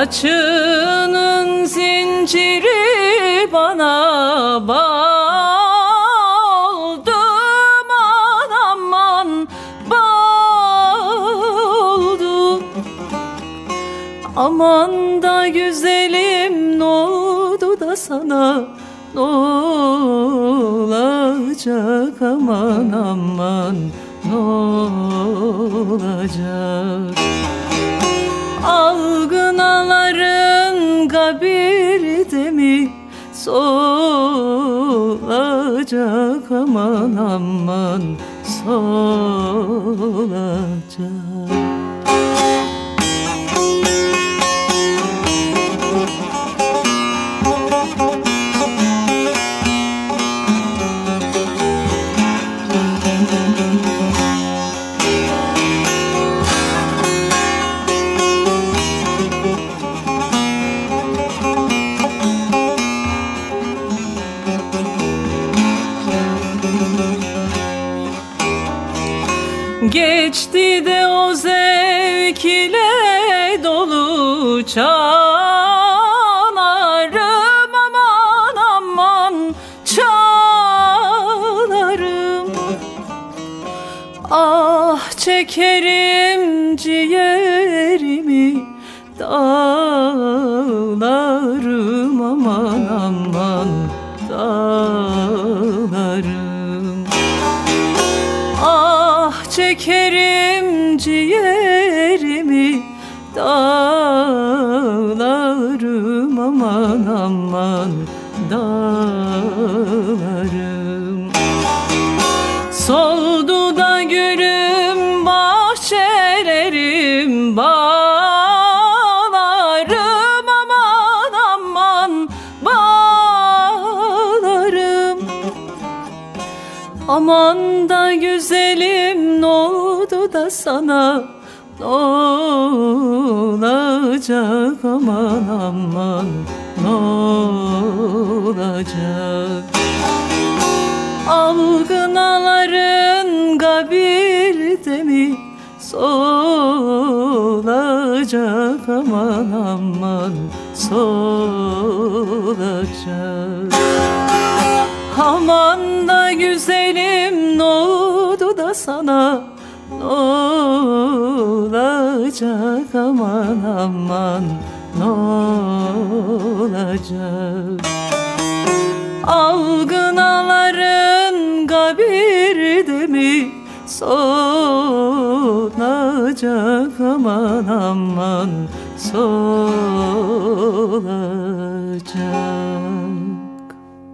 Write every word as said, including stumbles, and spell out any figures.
Saçının zinciri bana bağladım, aman bağladım. Aman da güzelim, ne oldu da sana, ne olacak, aman aman ne olacak? Algınaların kabirde mi solacak, aman aman solacak? Geçti de o zevk ile dolu çağlarım, aman aman çağlarım. Ah çekerim ciğerimi dağlarım, aman aman dağlarım. Ah çekerim ciğerimi dağlarım, aman aman dağlarım. Soldu da gülüm bahçelerim, bağlarım, aman aman bağlarım. Aman da güzelim, ne oldu da sana, ne olacak, aman aman ne olacak? Algınaların kabirde mi solacak, aman aman solacak? Aman da güzelim, ne oldu da sana, ne olacak, aman aman ne olacak? Algınaların kabirde mi solacak, aman aman solacak?